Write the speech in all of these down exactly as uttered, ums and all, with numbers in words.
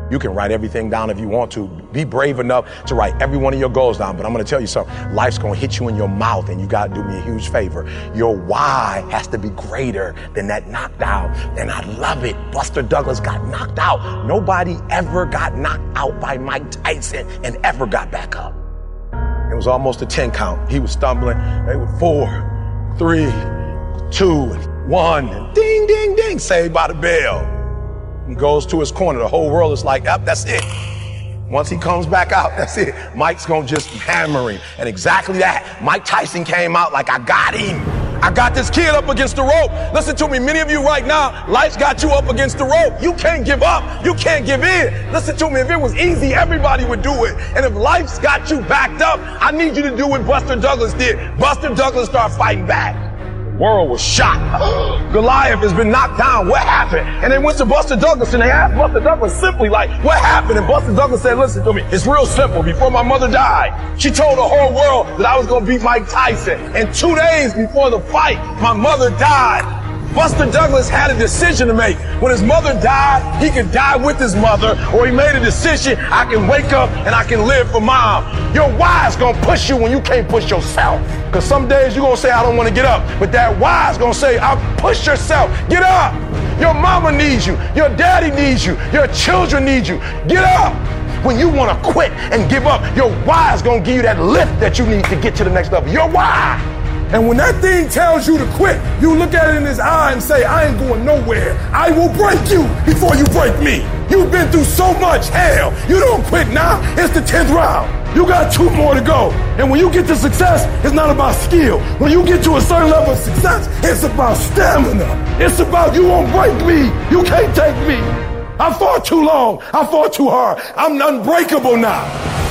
You can write everything down if you want to. Be brave enough to write every one of your goals down. But I'm going to tell you something. Life's going to hit you in your mouth, and you got to do me a huge favor. Your why has to be greater than that knocked out. And I love it. Buster Douglas got knocked out. Nobody ever got knocked out by Mike Tyson and ever got back up. It was almost a ten count. He was stumbling. They were four, three, two, one. And ding, ding, ding. Saved by the bell. He goes to his corner. The whole world is like, up, that's it. Once he comes back out, that's it. Mike's going to just hammer him. And exactly that. Mike Tyson came out like, I got him. I got this kid up against the rope. Listen to me. Many of you right now, life's got you up against the rope. You can't give up. You can't give in. Listen to me. If it was easy, everybody would do it. And if life's got you backed up, I need you to do what Buster Douglas did. Buster Douglas started fighting back. World was shocked. Goliath has been knocked down. What happened? And they went to Buster Douglas and they asked Buster Douglas simply like, what happened? And Buster Douglas said, listen to me. It's real simple. Before my mother died, she told the whole world that I was going to beat Mike Tyson. And two days before the fight, my mother died. Buster Douglas had a decision to make. When his mother died, he could die with his mother, or he made a decision, I can wake up and I can live for mom. Your why is gonna push you when you can't push yourself. Because some days you're gonna say, I don't wanna get up. But that why is gonna say, I'll push yourself. Get up. Your mama needs you. Your daddy needs you. Your children need you. Get up. When you wanna quit and give up, your why is gonna give you that lift that you need to get to the next level. Your why. And when that thing tells you to quit, you look at it in his eye and say, I ain't going nowhere. I will break you before you break me. You've been through so much hell. You don't quit now. It's the tenth round. You got two more to go. And when you get to success, it's not about skill. When you get to a certain level of success, it's about stamina. It's about you won't break me. You can't take me. I fought too long. I fought too hard. I'm unbreakable now.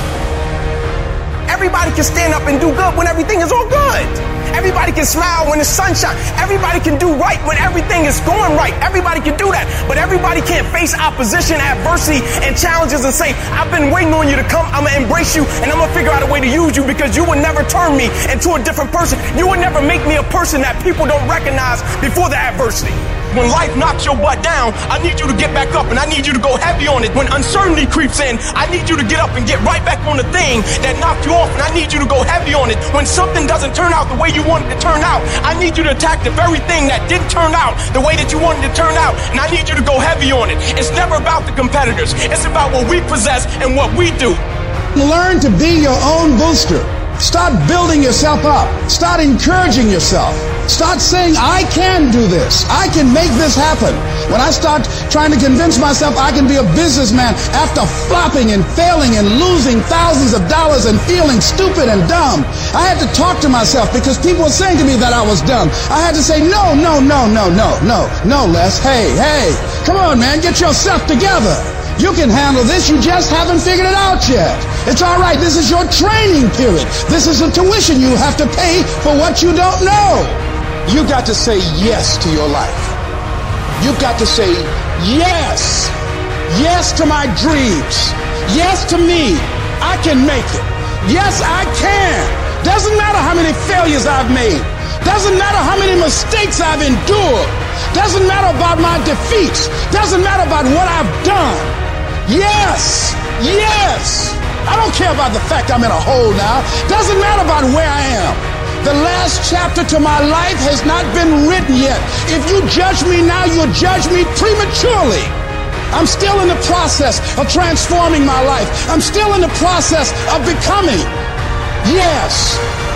Everybody can stand up and do good when everything is all good. Everybody can smile when the sun shines. Everybody can do right when everything is going right. Everybody can do that. But everybody can't face opposition, adversity, and challenges and say, I've been waiting on you to come. I'm going to embrace you, and I'm going to figure out a way to use you because you would never turn me into a different person. You would never make me a person that people don't recognize before the adversity. When life knocks your butt down, I need you to get back up and I need you to go heavy on it. When uncertainty creeps in, I need you to get up and get right back on the thing that knocked you off, and I need you to go heavy on it. When something doesn't turn out the way you want it to turn out, I need you to attack the very thing that didn't turn out the way that you wanted to turn out, and I need you to go heavy on it. It's never about the competitors. It's about what we possess and what we do. Learn to be your own booster. Start building yourself up. Start encouraging yourself. Start saying, I can do this. I can make this happen. When I start trying to convince myself I can be a businessman after flopping and failing and losing thousands of dollars and feeling stupid and dumb, I had to talk to myself because people were saying to me that I was dumb. I had to say, no, no, no, no, no, no, no, Les. Hey, hey, come on, man, get yourself together. You can handle this. You just haven't figured it out yet. It's all right. This is your training period. This is a tuition you have to pay for what you don't know. You got to say yes to your life. You've got to say yes. Yes to my dreams. Yes to me. I can make it. Yes, I can. Doesn't matter how many failures I've made. Doesn't matter how many mistakes I've endured. Doesn't matter about my defeats. Doesn't matter about what I've done. Yes, yes. I don't care about the fact I'm in a hole now. Doesn't matter about where I am. The last chapter to my life has not been written yet. If you judge me now, you'll judge me prematurely. I'm still in the process of transforming my life. I'm still in the process of becoming. Yes.